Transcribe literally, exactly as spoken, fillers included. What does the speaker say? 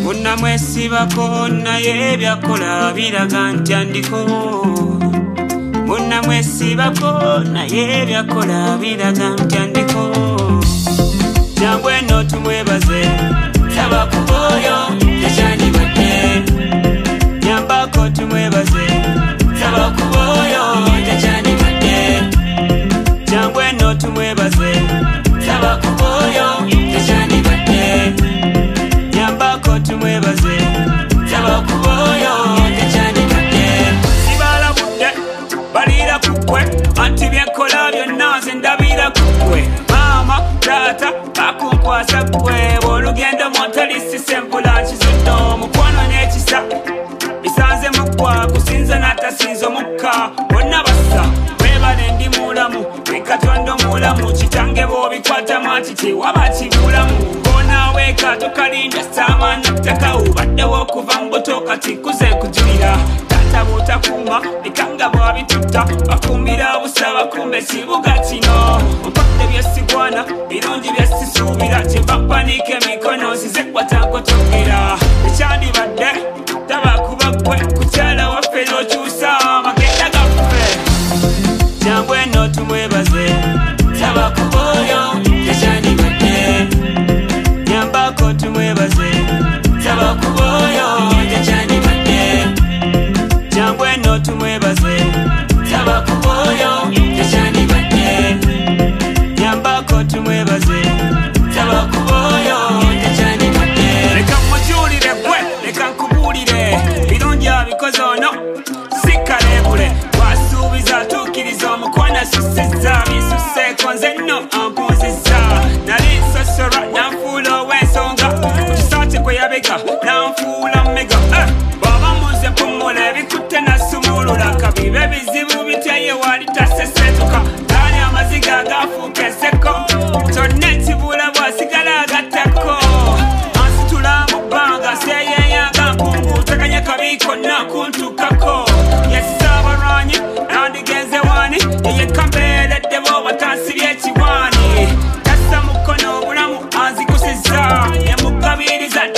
Munna mwesibako naye byakola biraga nti andiko. Munna mwesibako naye byakola biraga nti andiko. Jangu eno tumwebaze saba ku bwoyo tekyandibadde. Nyambako tumwebaze saba ku bwoyo tekyandibadde. Jangu eno tumwebaze saba ku bwoyo tekyandibadde. Nyambako tumwebaze saba ku bwoyo tekyandibadde. Sibala budde balira kukwe anti byenkola byonna nze ndabira kukwe. Mama tata bakunkwasa kwe olugendo montalisi mpula nkizudde mukwano n'ekisa bisanze mukwa kusinza n'atasinza omukka bonna bassa webale ndi mulamu bikatonda omulamu kitange bw'obikwata manti tewaba kibulamu bonaaweeka tokalinda saamaanya ttaka obaddewo okuva mu buto kati kuze kujulira tata bw'otakuuma bikanga bw'abitutta bakumbira busaba kumbe kibuga kino mpadde byesigwana birungi byesisuubira kyebapaniika emikono nzize kwatankwatogera ekyandibadde tabakuba gwe kukyala waffe n'okyusa amagenda gaffe. Jangu eno tumwebaze saba ku bwoyo tekyandibadde. Nyambako tumwebaze saba ku bwoyo tekyandibadde. Jangu eno tumwebaze saba ku bwoyo tekyandibadde. Nyambako tumwebaze saba ku bwoyo tekyandibadde. Leka mujulire gwe leka nkubuulire birungi abikoze ono sikalebule wasuubiza tuukiriza omukwano asussizza bisuseeko nze nno ampunzizza nali nsosolwa nanfuula ow'ensonga kukisaati kwe yabega nanfuula mmega bw'aba muze pummula ebikutte nasumulula kabibe bizibu biteye wali tasesetuka gaali amaziga agafuuka enseko kyonna ekibula bwasigala agattako ansitula mu bbanga seeyeeyanga nkungu tekanya kabi konna kuntukako yesaabalwanyi nandigenze wani yeyekka mbeeredde bo watansibye ekiwaani tassa mukono obulamu anzikusizza yemugabiriza